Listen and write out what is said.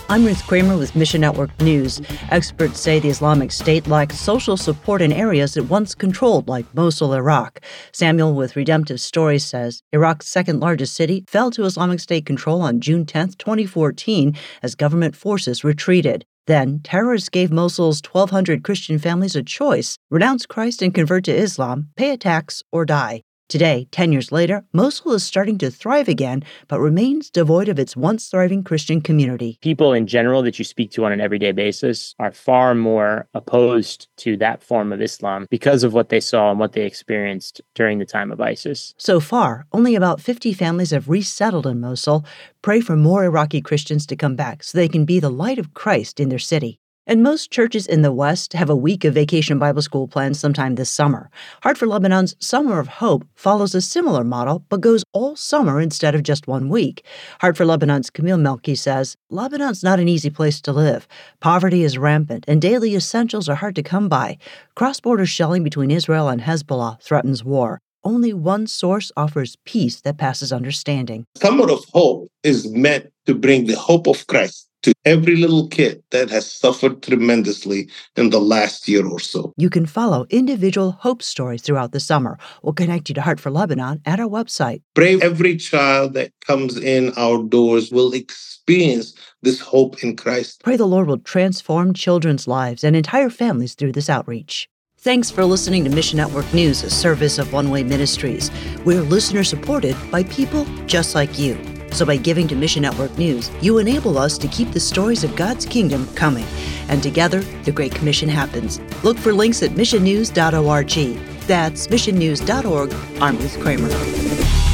I'm Ruth Kramer with Mission Network News. Experts say the Islamic State lacks social support in areas it once controlled, like Mosul, Iraq. Samuel with Redemptive Stories says Iraq's second largest city fell to Islamic State control on June 10, 2014, as government forces retreated. Then, terrorists gave Mosul's 1,200 Christian families a choice: renounce Christ and convert to Islam, pay a tax, or die. Today, 10 years later, Mosul is starting to thrive again, but remains devoid of its once thriving Christian community. People in general that you speak to on an everyday basis are far more opposed to that form of Islam because of what they saw and what they experienced during the time of ISIS. So far, only about 50 families have resettled in Mosul. Pray for more Iraqi Christians to come back so they can be the light of Christ in their city. And most churches in the West have a week of Vacation Bible School planned sometime this summer. Heart for Lebanon's Summer of Hope follows a similar model, but goes all summer instead of just 1 week. Heart for Lebanon's Camille Melki says, Lebanon's not an easy place to live. Poverty is rampant, and daily essentials are hard to come by. Cross-border shelling between Israel and Hezbollah threatens war. Only one source offers peace that passes understanding. Summer of Hope is meant to bring the hope of Christ to every little kid that has suffered tremendously in the last year or so. You can follow individual hope stories throughout the summer. We'll connect you to Heart for Lebanon at our website. Pray every child that comes in our doors will experience this hope in Christ. Pray the Lord will transform children's lives and entire families through this outreach. Thanks for listening to Mission Network News, a service of One Way Ministries. We're listener-supported by people just like you. So by giving to Mission Network News, you enable us to keep the stories of God's kingdom coming. And together, the Great Commission happens. Look for links at missionnews.org. That's missionnews.org. I'm Ruth Kramer.